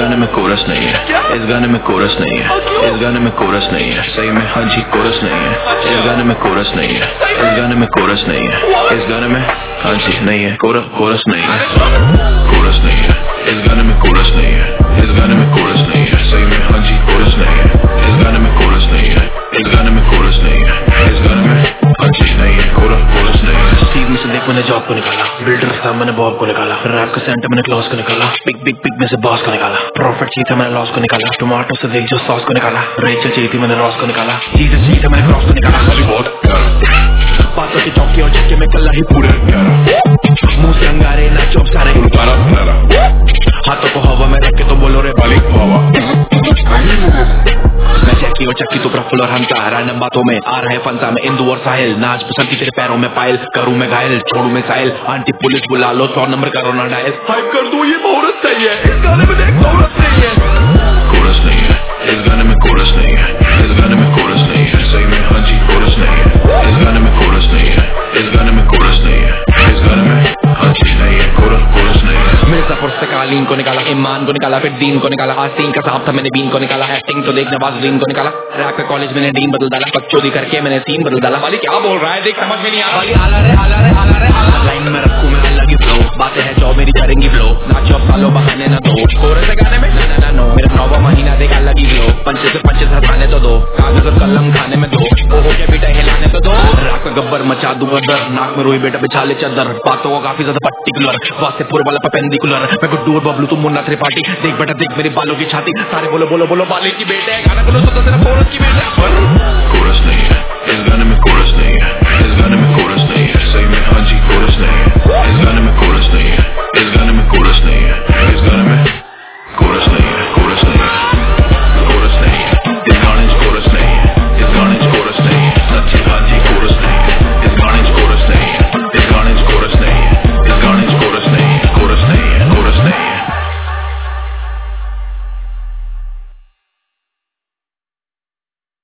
गाने में कोरस नहीं है, इस गाने में कोरस नहीं है, इस गाने में कोरस नहीं है, सही में हाँ जी कोरस नहीं है, इस गाने में कोरस नहीं है, इस गाने में कोरस नहीं है, इस गाने में हाँ जी नहीं है, कोरस नहीं है, कोरस नहीं है, इस गाने में कोरस नहीं है, इस गाने में कोरस नहीं है, सही में हाँ जी कोरस नहीं है, इस गाने में कोरस नहीं है, इस गाने में कोरस नहीं है, इस गाने में हाँ जी नहीं है, कोरस नहीं है। स्टीव में से देख मैंने जॉब को निकाला, बिल्डर था मैंने बॉब को निकाला, रैप का सेंटर मैंने क्लॉस को निकाला, पिक में से बॉस को निकाला, प्रॉफिट चाहिए था मैंने लॉस को निकाला, टमाटो से देख जो सॉस को निकाला, रेचल चाहिए थी मैंने रॉस को निकाला, चीजें चाहिए था मैंने क्रॉस को निकाला। बातों की चौकी और चक्के में कल्ला ही पूरे मुंह से अंगारे ना चौक सारे हाथों को हवा में रख के तो बोलो रे बालिक बाबा। मैं चक्की और चक्की तो प्रफुल्ल और हमका रैंडम बातों में आ रहे फंसा में इंदू और साहिल, नाच पसंद की तेरे पैरों में पायल, करूं मैं घायल छोड़ू मैं साहिल, आंटी पुलिस बुला लो 100 नंबर करो ना डायल, हाइप कर दो ये औरत सही है, इस गाने में देख औरत नहीं है, कोरस नहीं है, इस गाने में कोरस नहीं है, इस गाने में कोरस नहीं है, सही में हाँ जी कोरस नहीं है, इस गाने में कोरस नहीं है, इस गाने में कोरस नहीं है, इस गाने में हाँ जी नहीं है, कोरस नहीं है। मेरे सफर से कालीन को निकाला, ईमान को निकाला, फिर दीन को निकाला, आस्तीन का साहब था मैंने बीन को निकाला, एक्टिंग तो देख नवाज दीन को निकाला, रैप के कॉलेज मैंने डीन बदल डाला, बकचोदी करके मैंने सीन बदल डाला। वाली क्या बोल रहा है देख समझ में नहीं आ रहा, आला रे लाइन में रखूं मैं अलग ही फ्लो, बातें हैं जो मेरी करेंगी फ्लो, नाचो अब सालों बहाने न दो, कोरस गाने में ना मेरा 9वां महीना देख अलग ही फ्लो, पंचे से 25 हटाने तो दो, कागज और कलम खाने में दो, ओहो के बेटा हिलाने तो दो, रात का गब्बर मचा दूंगा दर, नाक में रोई बेटा बिछा ले चादर, बातों को काफी ज्यादा पर्टिकुलर, वास्ते पूर्व वाला परपेंडिकुलर, मैं गुड्डू और बबलू तुम मुन्ना त्रिपाठी, देख बेटा देख मेरे बालों की छाती, सारे बोलो बाले की बेटे, गाना बोलो तो तेरा कोरस की बेटे। कोरस नहीं है,